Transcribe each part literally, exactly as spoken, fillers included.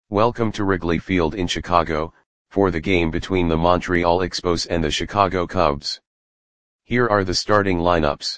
Welcome to Wrigley Field in Chicago, for the game between the Montreal Expos and the Chicago Cubs. Here are the starting lineups.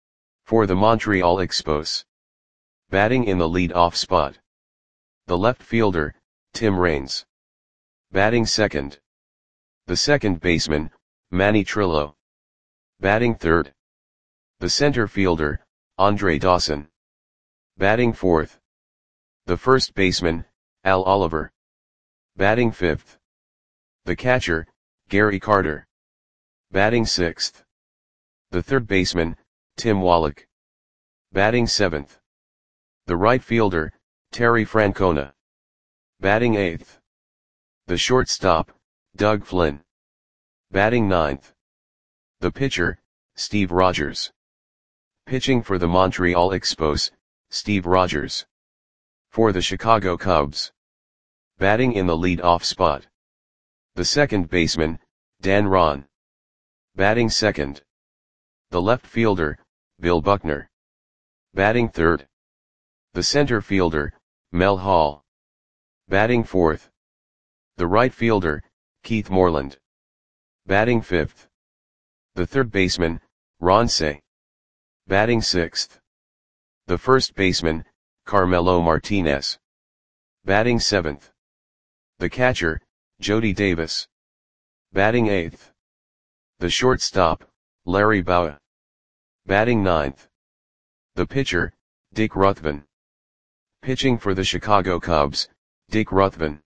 For the Montreal Expos. Batting in the lead-off spot. The left fielder, Tim Raines. Batting second. The second baseman, Manny Trillo. Batting third. The center fielder, Andre Dawson. Batting fourth. The first baseman, Al Oliver. Batting fifth. The catcher, Gary Carter. Batting sixth. The third baseman, Tim Wallach. Batting seventh. The right fielder, Terry Francona. Batting eighth. The shortstop, Doug Flynn. Batting ninth. The pitcher, Steve Rogers. Pitching for the Montreal Expos, Steve Rogers. For the Chicago Cubs. Batting in the lead-off spot. The second baseman, Dan Ron. Batting second. The left fielder, Bill Buckner. Batting third. The center fielder, Mel Hall. Batting fourth. The right fielder, Keith Moreland. Batting fifth. The third baseman, Ron Cey. Batting sixth. The first baseman, Carmelo Martinez. Batting seventh. The catcher, Jody Davis. Batting eighth. The shortstop, Larry Bowa. Batting ninth. The pitcher, Dick Ruthven. Pitching for the Chicago Cubs, Dick Ruthven.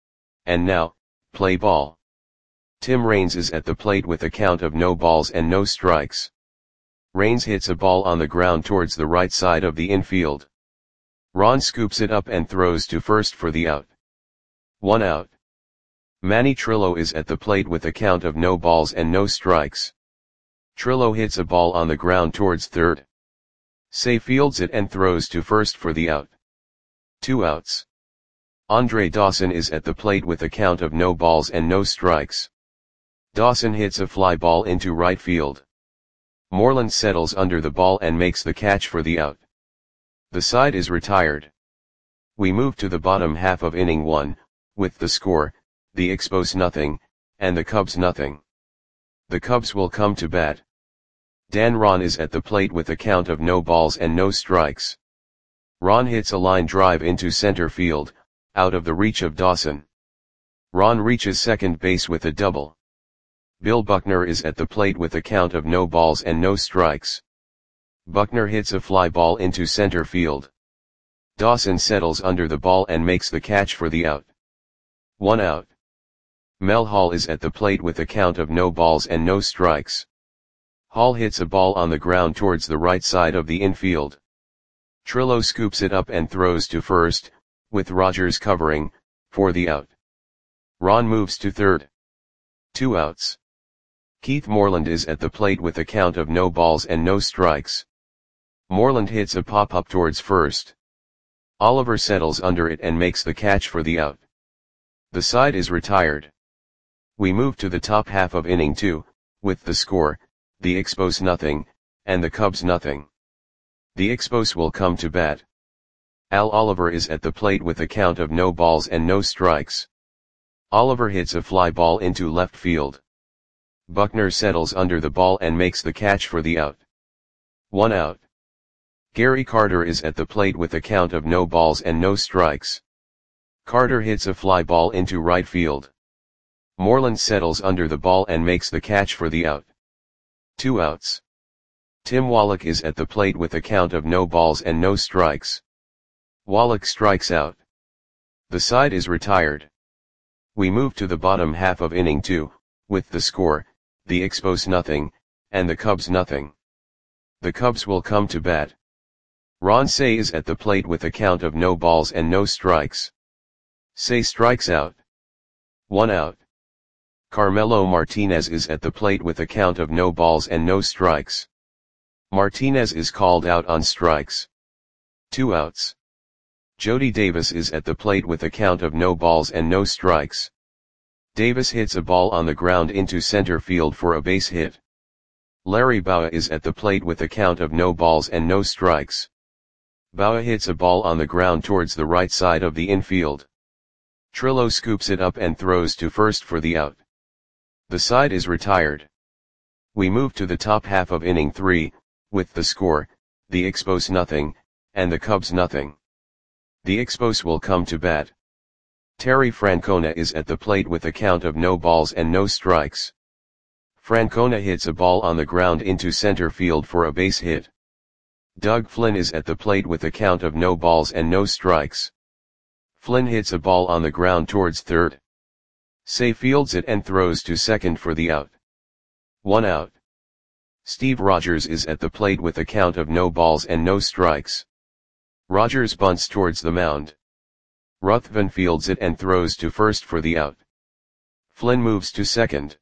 And now, play ball. Tim Raines is at the plate with a count of no balls and no strikes. Raines hits a ball on the ground towards the right side of the infield. Ron scoops it up and throws to first for the out. One out. Manny Trillo is at the plate with a count of no balls and no strikes. Trillo hits a ball on the ground towards third. Cey fields it and throws to first for the out. Two outs. Andre Dawson is at the plate with a count of no balls and no strikes. Dawson hits a fly ball into right field. Moreland settles under the ball and makes the catch for the out. The side is retired. We move to the bottom half of inning one, with the score, the Expos nothing, and the Cubs nothing. The Cubs will come to bat. Dan Ron is at the plate with a count of no balls and no strikes. Ron hits a line drive into center field, out of the reach of Dawson. Ron reaches second base with a double. Bill Buckner is at the plate with a count of no balls and no strikes. Buckner hits a fly ball into center field. Dawson settles under the ball and makes the catch for the out. One out. Mel Hall is at the plate with a count of no balls and no strikes. Hall hits a ball on the ground towards the right side of the infield. Trillo scoops it up and throws to first, with Rogers covering, for the out. Ron moves to third. Two outs. Keith Moreland is at the plate with a count of no balls and no strikes. Moreland hits a pop-up towards first. Oliver settles under it and makes the catch for the out. The side is retired. We move to the top half of inning two, with the score, the Expos nothing, and the Cubs nothing. The Expos will come to bat. Al Oliver is at the plate with a count of no balls and no strikes. Oliver hits a fly ball into left field. Buckner settles under the ball and makes the catch for the out. One out. Gary Carter is at the plate with a count of no balls and no strikes. Carter hits a fly ball into right field. Moreland settles under the ball and makes the catch for the out. Two outs. Tim Wallach is at the plate with a count of no balls and no strikes. Wallach strikes out. The side is retired. We move to the bottom half of inning two, with the score, the Expos nothing, and the Cubs nothing. The Cubs will come to bat. Ron Cey is at the plate with a count of no balls and no strikes. Cey strikes out. One out. Carmelo Martinez is at the plate with a count of no balls and no strikes. Martinez is called out on strikes. Two outs. Jody Davis is at the plate with a count of no balls and no strikes. Davis hits a ball on the ground into center field for a base hit. Larry Bowa is at the plate with a count of no balls and no strikes. Bowa hits a ball on the ground towards the right side of the infield. Trillo scoops it up and throws to first for the out. The side is retired. We move to the top half of inning three, with the score, the Expos nothing, and the Cubs nothing. The Expos will come to bat. Terry Francona is at the plate with a count of no balls and no strikes. Francona hits a ball on the ground into center field for a base hit. Doug Flynn is at the plate with a count of no balls and no strikes. Flynn hits a ball on the ground towards third. Say fields it and throws to second for the out. One out. Steve Rogers is at the plate with a count of no balls and no strikes. Rogers bunts towards the mound. Ruthven fields it and throws to first for the out. Flynn moves to second.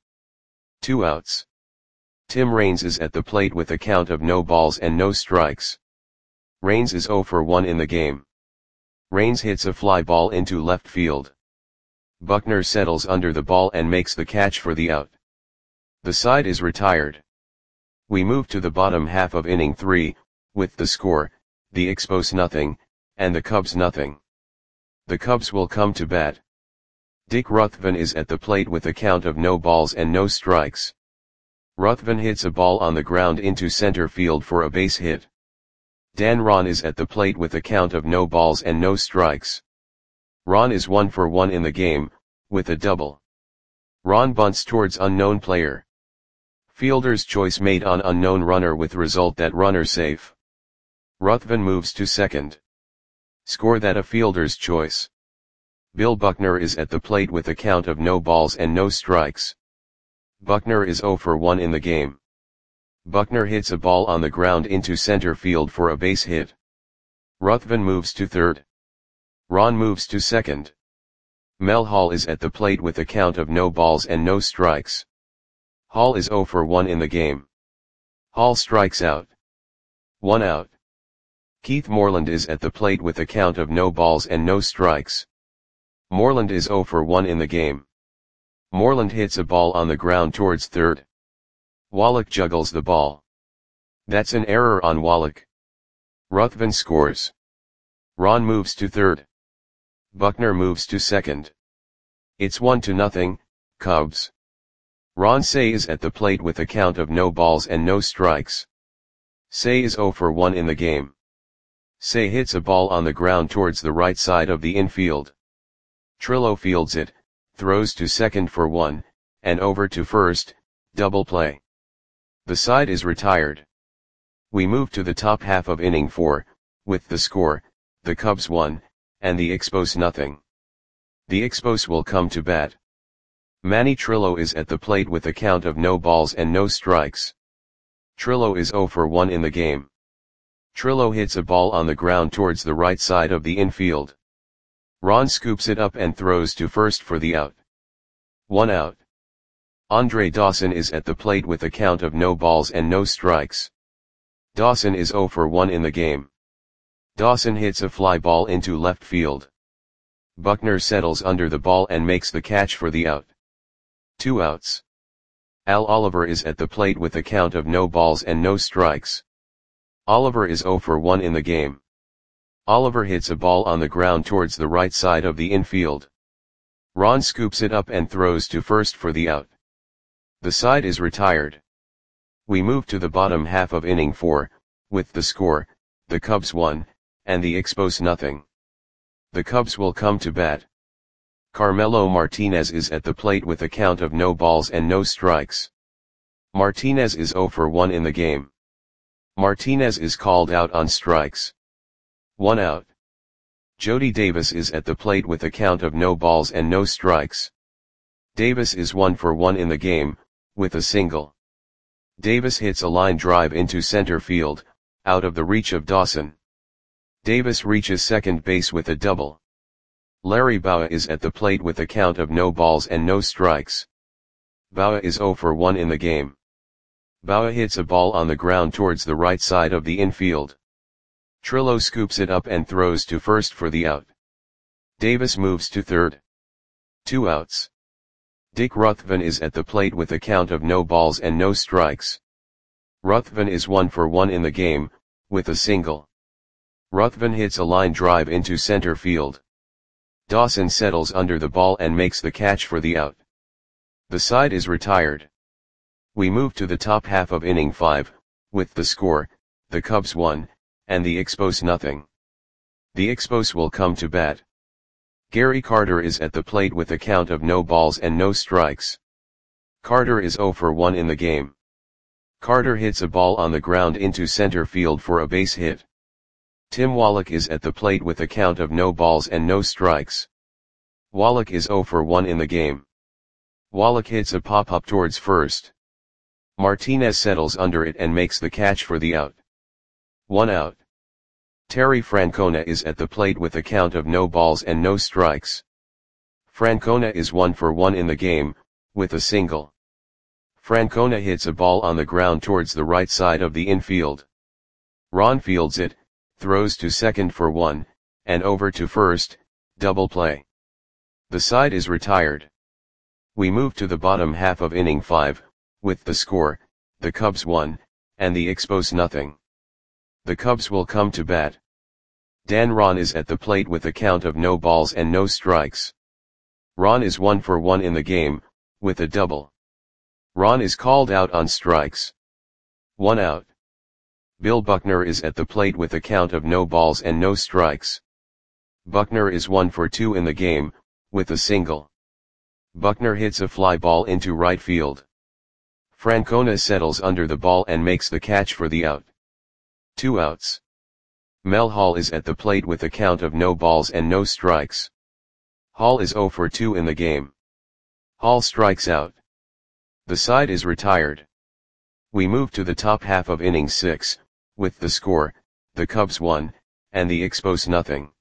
Two outs. Tim Raines is at the plate with a count of no balls and no strikes. Raines is oh for one in the game. Raines hits a fly ball into left field. Buckner settles under the ball and makes the catch for the out. The side is retired. We move to the bottom half of inning three, with the score, the Expos nothing, and the Cubs nothing. The Cubs will come to bat. Dick Ruthven is at the plate with a count of no balls and no strikes. Ruthven hits a ball on the ground into center field for a base hit. Dan Ron is at the plate with a count of no balls and no strikes. Ron is one for one in the game, with a double. Ron bunts towards unknown player. Fielder's choice made on unknown runner with result that runner safe. Ruthven moves to second. Score that a fielder's choice. Bill Buckner is at the plate with a count of no balls and no strikes. Buckner is oh for one in the game. Buckner hits a ball on the ground into center field for a base hit. Ruthven moves to third. Ron moves to second. Mel Hall is at the plate with a count of no balls and no strikes. Hall is oh for one in the game. Hall strikes out. One out. Keith Moreland is at the plate with a count of no balls and no strikes. Moreland is oh for one in the game. Moreland hits a ball on the ground towards third. Wallach juggles the ball. That's an error on Wallach. Ruthven scores. Ron moves to third. Buckner moves to second. It's one to nothing, Cubs. Ron Say is at the plate with a count of no balls and no strikes. Say is oh for one in the game. Say hits a ball on the ground towards the right side of the infield. Trillo fields it, throws to second for one, and over to first, double play. The side is retired. We move to the top half of inning four, with the score, the Cubs one, and the Expos nothing. The Expos will come to bat. Manny Trillo is at the plate with a count of no balls and no strikes. Trillo is oh for one in the game. Trillo hits a ball on the ground towards the right side of the infield. Ron scoops it up and throws to first for the out. One out. Andre Dawson is at the plate with a count of no balls and no strikes. Dawson is oh for one in the game. Dawson hits a fly ball into left field. Buckner settles under the ball and makes the catch for the out. Two outs. Al Oliver is at the plate with a count of no balls and no strikes. Oliver is oh for one in the game. Oliver hits a ball on the ground towards the right side of the infield. Ron scoops it up and throws to first for the out. The side is retired. We move to the bottom half of inning four, with the score, the Cubs one, and the Expos nothing. The Cubs will come to bat. Carmelo Martinez is at the plate with a count of no balls and no strikes. Martinez is oh for one in the game. Martinez is called out on strikes. One out. Jody Davis is at the plate with a count of no balls and no strikes. Davis is one for one in the game, with a single. Davis hits a line drive into center field, out of the reach of Dawson. Davis reaches second base with a double. Larry Bowa is at the plate with a count of no balls and no strikes. Bowa is oh for one in the game. Bowa hits a ball on the ground towards the right side of the infield. Trillo scoops it up and throws to first for the out. Davis moves to third. Two outs. Dick Ruthven is at the plate with a count of no balls and no strikes. Ruthven is one for one in the game, with a single. Ruthven hits a line drive into center field. Dawson settles under the ball and makes the catch for the out. The side is retired. We move to the top half of inning five, with the score, the Cubs one, and the Expos nothing. The Expos will come to bat. Gary Carter is at the plate with a count of no balls and no strikes. Carter is zero for one in the game. Carter hits a ball on the ground into center field for a base hit. Tim Wallach is at the plate with a count of no balls and no strikes. Wallach is zero for one in the game. Wallach hits a pop-up towards first. Martinez settles under it and makes the catch for the out. One out. Terry Francona is at the plate with a count of no balls and no strikes. Francona is one for one in the game, with a single. Francona hits a ball on the ground towards the right side of the infield. Ron fields it, throws to second for one, and over to first, double play. The side is retired. We move to the bottom half of inning five, with the score, the Cubs one, and the Expos nothing. The Cubs will come to bat. Dan Ron is at the plate with a count of no balls and no strikes. Ron is one for one in the game, with a double. Ron is called out on strikes. One out. Bill Buckner is at the plate with a count of no balls and no strikes. Buckner is one for two in the game, with a single. Buckner hits a fly ball into right field. Francona settles under the ball and makes the catch for the out. Two outs. Mel Hall is at the plate with a count of no balls and no strikes. Hall is zero for two in the game. Hall strikes out. The side is retired. We move to the top half of inning six, with the score, the Cubs one, and the Expos nothing.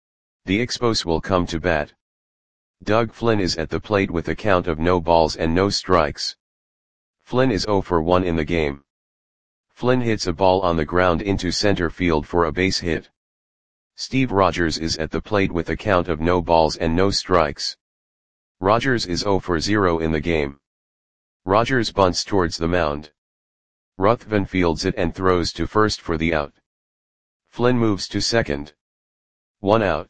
The Expos will come to bat. Doug Flynn is at the plate with a count of no balls and no strikes. Flynn is zero for one in the game. Flynn hits a ball on the ground into center field for a base hit. Steve Rogers is at the plate with a count of no balls and no strikes. Rogers is zero for zero in the game. Rogers bunts towards the mound. Ruthven fields it and throws to first for the out. Flynn moves to second. One out.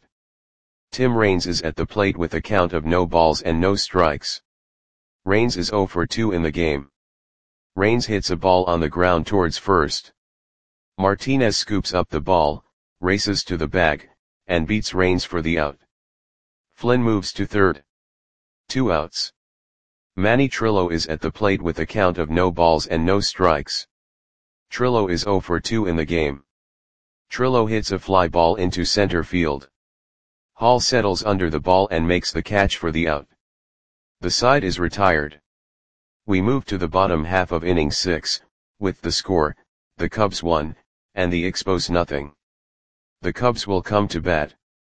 Tim Raines is at the plate with a count of no balls and no strikes. Raines is zero for two in the game. Raines hits a ball on the ground towards first. Martinez scoops up the ball, races to the bag, and beats Raines for the out. Flynn moves to third. Two outs. Manny Trillo is at the plate with a count of no balls and no strikes. Trillo is zero for two in the game. Trillo hits a fly ball into center field. Hall settles under the ball and makes the catch for the out. The side is retired. We move to the bottom half of inning six, with the score, the Cubs one, and the Expos nothing. The Cubs will come to bat.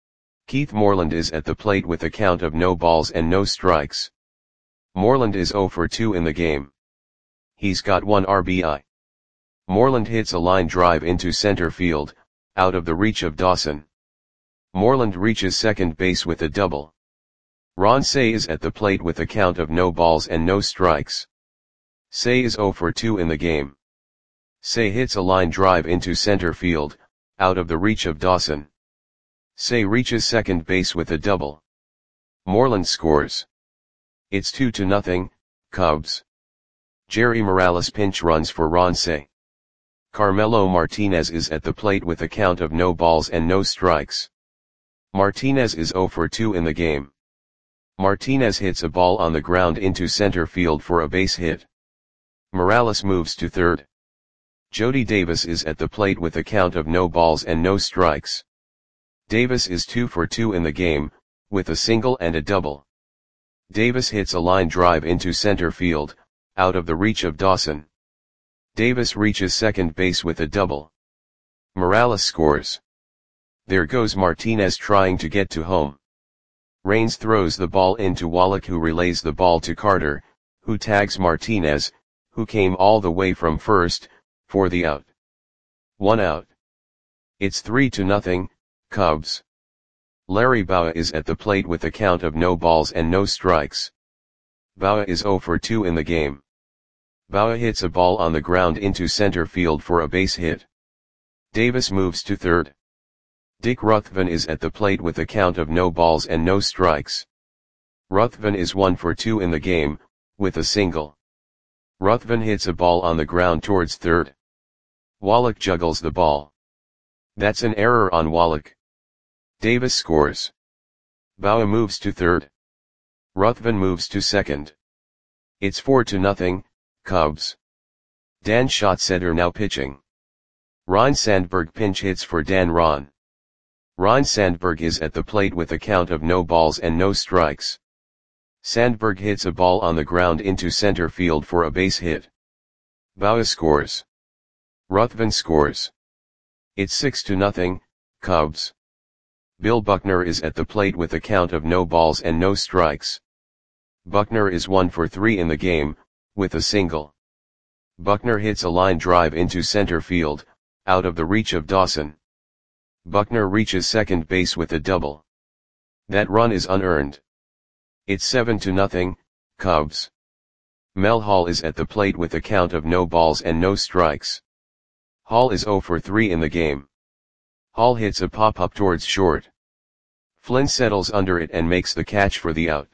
Keith Moreland is at the plate with a count of no balls and no strikes. Moreland is zero for two in the game. He's got one R B I. Moreland hits a line drive into center field, out of the reach of Dawson. Moreland reaches second base with a double. Ron Cey is at the plate with a count of no balls and no strikes. Cey is zero for two in the game. Cey hits a line drive into center field, out of the reach of Dawson. Cey reaches second base with a double. Moreland scores. It's two to nothing, Cubs. Jerry Morales pinch runs for Ron Cey. Carmelo Martinez is at the plate with a count of no balls and no strikes. Martinez is zero for two in the game. Martinez hits a ball on the ground into center field for a base hit. Morales moves to third. Jody Davis is at the plate with a count of no balls and no strikes. Davis is two for two in the game, with a single and a double. Davis hits a line drive into center field, out of the reach of Dawson. Davis reaches second base with a double. Morales scores. There goes Martinez trying to get to home. Raines throws the ball into Wallach, who relays the ball to Carter, who tags Martinez, who came all the way from first, for the out. One out. It's three to nothing, Cubs. Larry Bowa is at the plate with a count of no balls and no strikes. Bowa is zero for two in the game. Bowa hits a ball on the ground into center field for a base hit. Davis moves to third. Dick Ruthven is at the plate with a count of no balls and no strikes. Ruthven is one for two in the game, with a single. Ruthven hits a ball on the ground towards third. Wallach juggles the ball. That's an error on Wallach. Davis scores. Bauer moves to third. Ruthven moves to second. It's four to nothing, Cubs. Dan Schatzeder now pitching. Ryne Sandberg pinch hits for Dan Ron. Ryne Sandberg is at the plate with a count of no balls and no strikes. Sandberg hits a ball on the ground into center field for a base hit. Bauer scores. Ruthven scores. It's six to nothing, Cubs. Bill Buckner is at the plate with a count of no balls and no strikes. Buckner is one for three in the game, with a single. Buckner hits a line drive into center field, out of the reach of Dawson. Buckner reaches second base with a double. That run is unearned. It's seven to nothing, Cubs. Mel Hall is at the plate with a count of no balls and no strikes. Hall is zero for three in the game. Hall hits a pop-up towards short. Flynn settles under it and makes the catch for the out.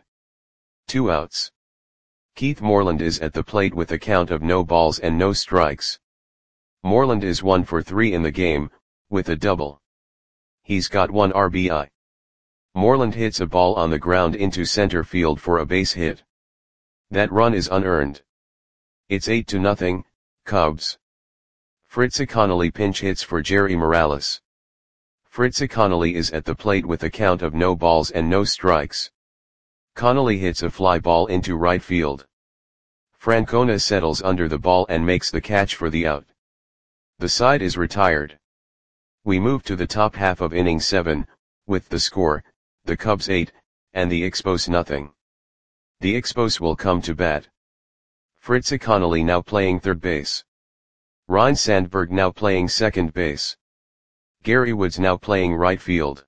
Two outs. Keith Moreland is at the plate with a count of no balls and no strikes. Moreland is one for three in the game, with a double. He's got one R B I. Moreland hits a ball on the ground into center field for a base hit. That run is unearned. It's eight to nothing, Cubs. Fritzy Connolly pinch hits for Jerry Morales. Fritzy Connolly is at the plate with a count of no balls and no strikes. Connolly hits a fly ball into right field. Francona settles under the ball and makes the catch for the out. The side is retired. We move to the top half of inning seven, with the score, the Cubs eight, and the Expos nothing. The Expos will come to bat. Fritzy Connolly now playing third base. Ryne Sandberg now playing second base. Gary Woods now playing right field.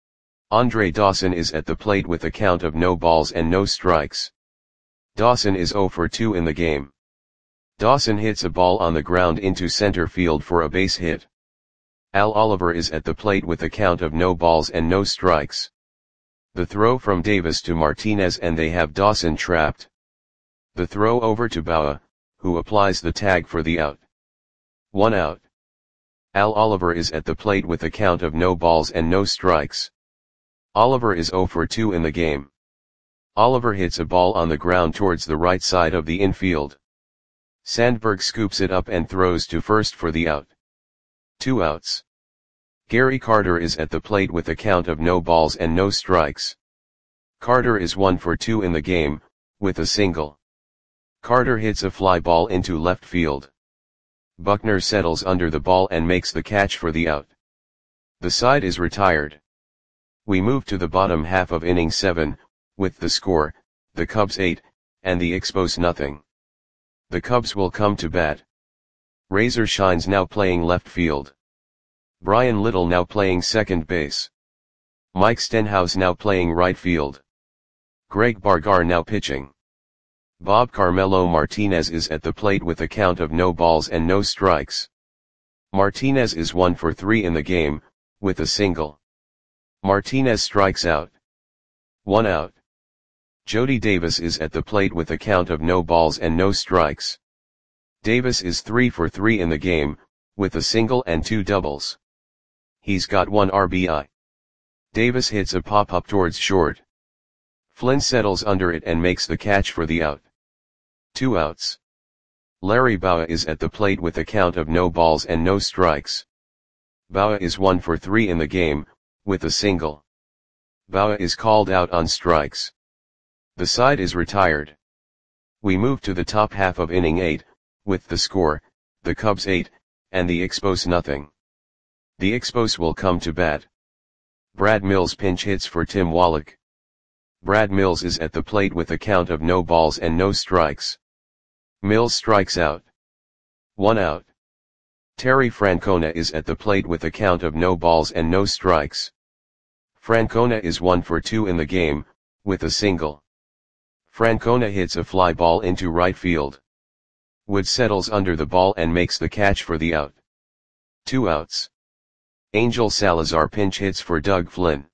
Andre Dawson is at the plate with a count of no balls and no strikes. Dawson is zero for two in the game. Dawson hits a ball on the ground into center field for a base hit. Al Oliver is at the plate with a count of no balls and no strikes. The throw from Davis to Martinez and they have Dawson trapped. The throw over to Bauer, who applies the tag for the out. One out. Al Oliver is at the plate with a count of no balls and no strikes. Oliver is zero for two in the game. Oliver hits a ball on the ground towards the right side of the infield. Sandberg scoops it up and throws to first for the out. Two outs. Gary Carter is at the plate with a count of no balls and no strikes. Carter is one for two in the game, with a single. Carter hits a fly ball into left field. Buckner settles under the ball and makes the catch for the out. The side is retired. We move to the bottom half of inning seven, with the score, the Cubs eight, and the Expos nothing. The Cubs will come to bat. Razor Shines now playing left field. Brian Little now playing second base. Mike Stenhouse now playing right field. Greg Bargar now pitching. Bob Carmelo Martinez is at the plate with a count of no balls and no strikes. Martinez is one for three in the game, with a single. Martinez strikes out. One out. Jody Davis is at the plate with a count of no balls and no strikes. Davis is three for three in the game, with a single and two doubles. He's got one R B I. Davis hits a pop-up towards short. Flynn settles under it and makes the catch for the out. Two outs. Larry Bauer is at the plate with a count of no balls and no strikes. Bauer is one for three in the game, with a single. Bauer is called out on strikes. The side is retired. We move to the top half of inning eight, with the score, the Cubs eight, and the Expos nothing. The Expos will come to bat. Brad Mills pinch hits for Tim Wallach. Brad Mills is at the plate with a count of no balls and no strikes. Mills strikes out. One out. Terry Francona is at the plate with a count of no balls and no strikes. Francona is one for two in the game, with a single. Francona hits a fly ball into right field. Wood settles under the ball and makes the catch for the out. Two outs. Angel Salazar pinch hits for Doug Flynn.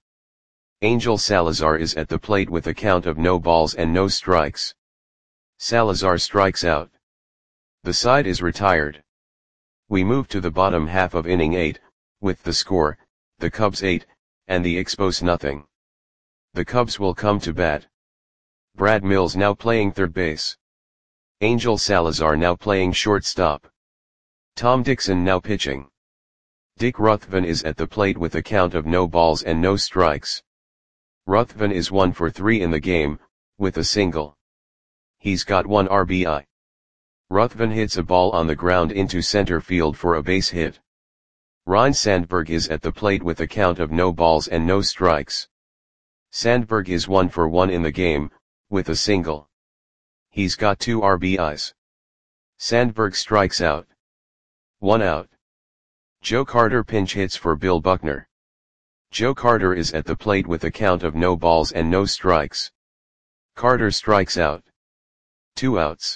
Angel Salazar is at the plate with a count of no balls and no strikes. Salazar strikes out. The side is retired. We move to the bottom half of inning eight, with the score, the Cubs eight, and the Expos nothing. The Cubs will come to bat. Brad Mills now playing third base. Angel Salazar now playing shortstop. Tom Dixon now pitching. Dick Ruthven is at the plate with a count of no balls and no strikes. Ruthven is one for three in the game, with a single. He's got one R B I. Ruthven hits a ball on the ground into center field for a base hit. Ryne Sandberg is at the plate with a count of no balls and no strikes. Sandberg is one for one in the game, with a single. He's got two R B Is. Sandberg strikes out. One out. Joe Carter pinch hits for Bill Buckner. Joe Carter is at the plate with a count of no balls and no strikes. Carter strikes out. Two outs.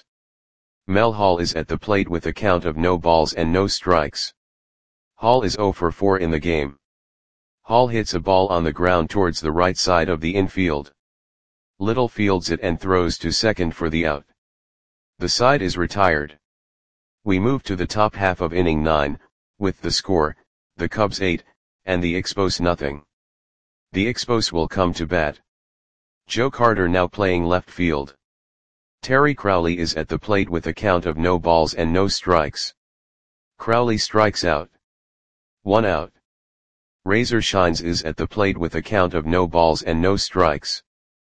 Mel Hall is at the plate with a count of no balls and no strikes. Hall is zero for four in the game. Hall hits a ball on the ground towards the right side of the infield. Little fields it and throws to second for the out. The side is retired. We move to the top half of inning nine, with the score, the Cubs eight, and the Expos nothing. The Expos will come to bat. Joe Carter now playing left field. Terry Crowley is at the plate with a count of no balls and no strikes. Crowley strikes out. One out. Razor Shines is at the plate with a count of no balls and no strikes.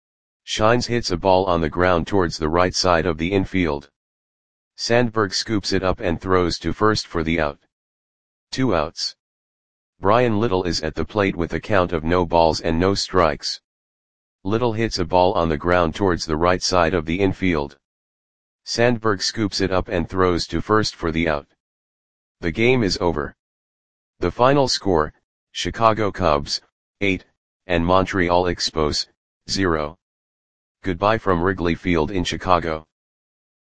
Shines hits a ball on the ground towards the right side of the infield. Sandberg scoops it up and throws to first for the out. Two outs. Brian Little is at the plate with a count of no balls and no strikes. Little hits a ball on the ground towards the right side of the infield. Sandberg scoops it up and throws to first for the out. The game is over. The final score, Chicago Cubs, eight, and Montreal Expos, zero. Goodbye from Wrigley Field in Chicago.